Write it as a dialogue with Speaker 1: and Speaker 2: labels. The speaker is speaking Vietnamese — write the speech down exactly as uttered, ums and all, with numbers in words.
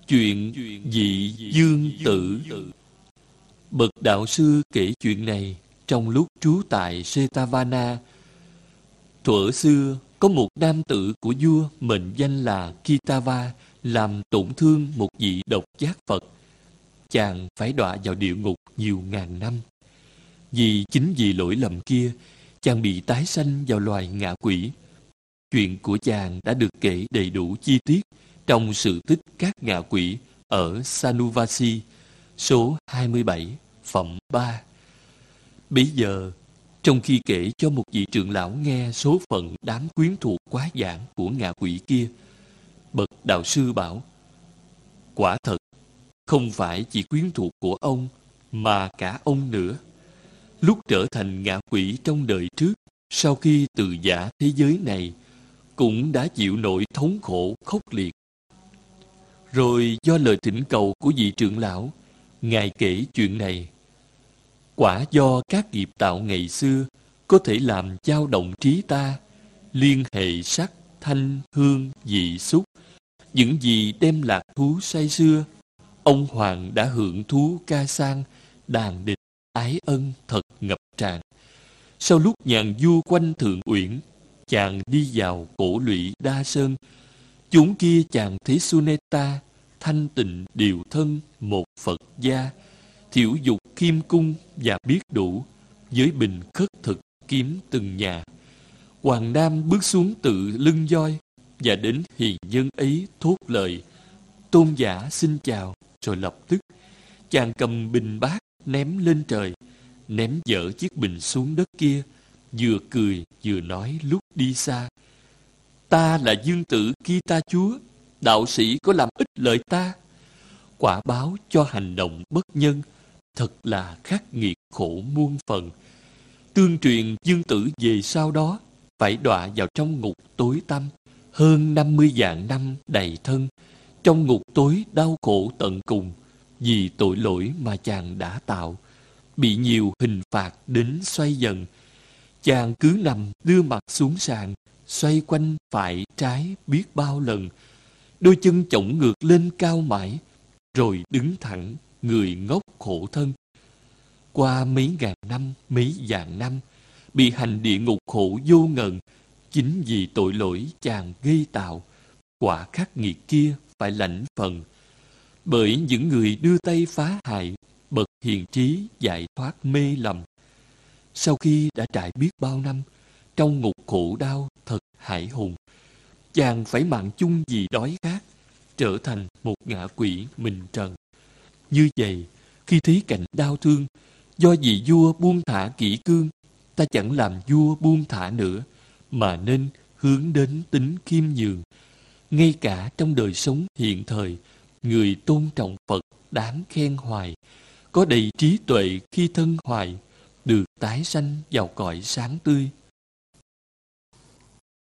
Speaker 1: Chuyện Vị Dương Tử. Bậc đạo sư kể chuyện này trong lúc trú tại Setavana. Thuở xưa có một nam tử của vua mệnh danh là Kitava làm tổn thương một vị độc giác Phật. Chàng phải đọa vào địa ngục nhiều ngàn năm. Vì chính vì lỗi lầm kia, chàng bị tái sanh vào loài ngạ quỷ. Chuyện của chàng đã được kể đầy đủ chi tiết trong sự tích các ngạ quỷ ở Sanuvasi, số hai mươi bảy, phẩm ba. Bấy giờ, trong khi kể cho một vị trưởng lão nghe số phận đám quyến thuộc quá giảng của ngạ quỷ kia, bậc đạo sư bảo: quả thật, không phải chỉ quyến thuộc của ông, mà cả ông nữa. Lúc trở thành ngạ quỷ trong đời trước, sau khi từ giã thế giới này, cũng đã chịu nỗi thống khổ khốc liệt. Rồi do lời thỉnh cầu của vị trưởng lão, Ngài kể chuyện này. Quả do các nghiệp tạo ngày xưa có thể làm dao động trí ta, liên hệ sắc, thanh, hương, vị, xúc, những gì đem lạc thú say xưa. Ông hoàng đã hưởng thú ca sang, đàn địch, ái ân thật ngập tràn. Sau lúc nhàn du quanh Thượng Uyển, chàng đi vào cổ lũy Đa Sơn. Chúng kia chàng thấy Suneta, thanh tịnh điều thân, một Phật gia, thiểu dục khiêm cung và biết đủ, với bình khất thực kiếm từng nhà. Hoàng Nam bước xuống tự lưng voi, và đến hiền nhân ấy thốt lời: tôn giả xin chào. Rồi lập tức chàng cầm bình bát ném lên trời, ném dở chiếc bình xuống đất kia, vừa cười vừa nói lúc đi xa: ta là Dương Tử Kita Chúa, đạo sĩ có làm ích lợi ta. Quả báo cho hành động bất nhân, thật là khắc nghiệt khổ muôn phần. Tương truyền Dương Tử về sau đó phải đọa vào trong ngục tối tăm hơn năm mươi vạn năm đầy thân. Trong ngục tối đau khổ tận cùng, vì tội lỗi mà chàng đã tạo, bị nhiều hình phạt đến xoay dần. Chàng cứ nằm đưa mặt xuống sàn, xoay quanh phải trái biết bao lần, đôi chân chổng ngược lên cao mãi, rồi đứng thẳng, người ngốc khổ thân. Qua mấy ngàn năm, mấy vạn năm, bị hành địa ngục khổ vô ngần, chính vì tội lỗi chàng gây tạo. Quả khắc nghiệt kia phải lãnh phần. Bởi những người đưa tay phá hại, bậc hiền trí giải thoát mê lầm. Sau khi đã trải biết bao năm trong ngục khổ đau thật hãi hùng, chàng phải mạng chung vì đói khát, trở thành một ngạ quỷ mình trần. Như vậy, khi thấy cảnh đau thương, do vị vua buông thả kỷ cương, ta chẳng làm vua buông thả nữa, mà nên hướng đến tính khiêm nhường. Ngay cả trong đời sống hiện thời, người tôn trọng Phật đáng khen hoài, có đầy trí tuệ khi thân hoài, được tái sanh vào cõi sáng tươi.